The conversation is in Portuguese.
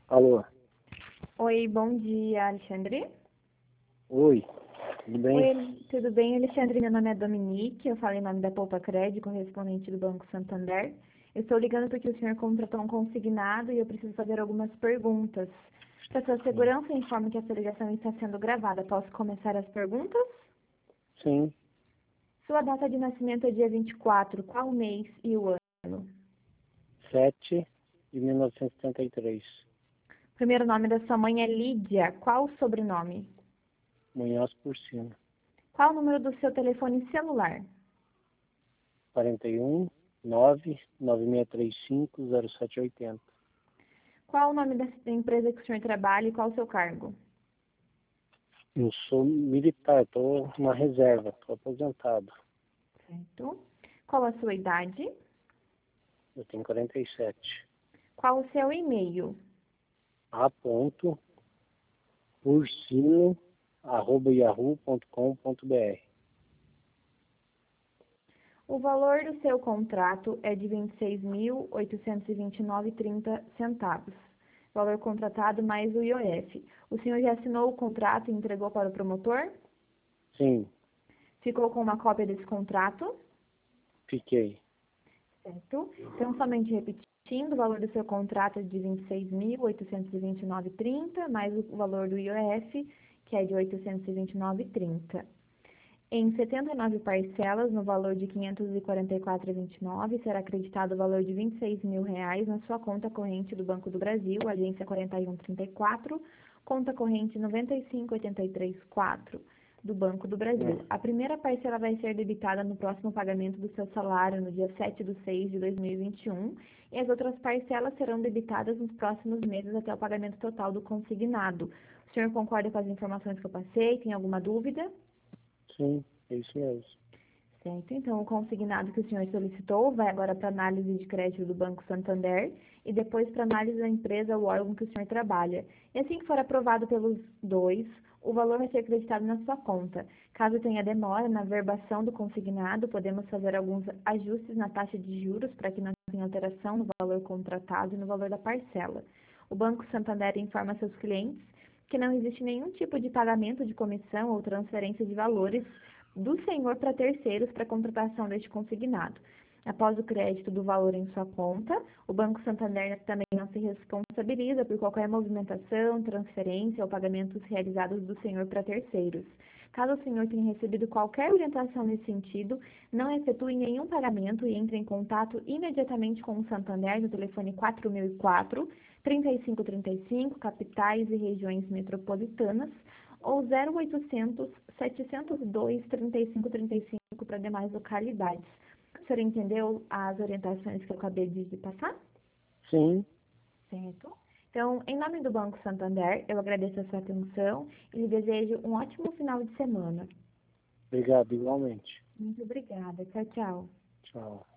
Alô? Oi, bom dia, Alexandre. Oi, tudo bem? Oi, tudo bem, Alexandre? Meu nome é Dominique, eu falo em nome da Poupa Crédito, correspondente do Banco Santander. Eu estou ligando porque o senhor contratou um consignado e eu preciso fazer algumas perguntas. Para sua segurança, informo que essa ligação está sendo gravada. Posso começar as perguntas? Sim, Sua data de nascimento é dia 24, qual mês e o ano? 7 de 1973. O primeiro nome da sua mãe é Lídia, qual o sobrenome? Munhoz por cima. Qual o número do seu telefone celular? 41 99635 0780. Qual o nome da empresa que o senhor trabalha e qual o seu cargo? Eu sou militar, estou na reserva, estou aposentado. Certo. Qual a sua idade? Eu tenho 47. Qual o seu e-mail? a.ursino@yahoo.com.br. O valor do seu contrato é de R$ 26.829,30. Valor contratado mais o IOF. O senhor já assinou o contrato e entregou para o promotor? Sim, Ficou com uma cópia desse contrato? fiquei. Certo. Então, somente repetindo, o valor do seu contrato é de R$ 26.829,30, mais o valor do IOF, que é de R$ 829,30. Em 79 parcelas, no valor de R$ 544,29, será acreditado o valor de R$ 26.000 na sua conta corrente do Banco do Brasil, agência 4134, conta corrente 95834 do Banco do Brasil. A primeira parcela vai ser debitada no próximo pagamento do seu salário, no dia 7/6/2021, e as outras parcelas serão debitadas nos próximos meses até o pagamento total do consignado. O senhor concorda com as informações que eu passei? Tem alguma dúvida? Sim, é isso mesmo. Certo, então o consignado que o senhor solicitou vai agora para análise de crédito do Banco Santander e depois para análise da empresa ou órgão que o senhor trabalha. E assim que for aprovado pelos dois, o valor vai ser acreditado na sua conta. Caso tenha demora na verbação do consignado, podemos fazer alguns ajustes na taxa de juros para que não tenha alteração no valor contratado e no valor da parcela. O Banco Santander informa seus clientes que não existe nenhum tipo de pagamento de comissão ou transferência de valores do senhor para terceiros para contratação deste consignado. Após o crédito do valor em sua conta, o Banco Santander também não se responsabiliza por qualquer movimentação, transferência ou pagamentos realizados do senhor para terceiros. Caso o senhor tenha recebido qualquer orientação nesse sentido, não efetue nenhum pagamento e entre em contato imediatamente com o Santander no telefone 4004 3535, capitais e regiões metropolitanas, ou 0800 702 3535 para demais localidades. O senhor entendeu as orientações que eu acabei de passar? Sim, Certo. Então, em nome do Banco Santander, eu agradeço a sua atenção e lhe desejo um ótimo final de semana. obrigado igualmente. Muito obrigada. Tchau, tchau. Tchau.